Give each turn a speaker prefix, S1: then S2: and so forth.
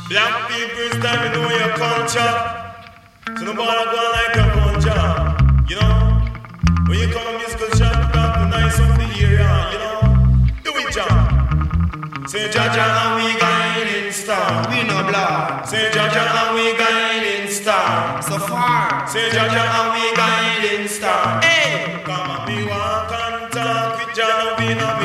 S1: Black people is time to know your culture. So no bother go like a vulture. You know, when you come to musical shop, you got to nice up the area. You know, do it, John. Say Jaja and we guiding star.
S2: We no blood.
S1: Say Jaja and we guiding star.
S2: So far.
S1: Say Jaja and we guiding star.
S2: Hey,
S1: come on, we walk and talk with Jah, we no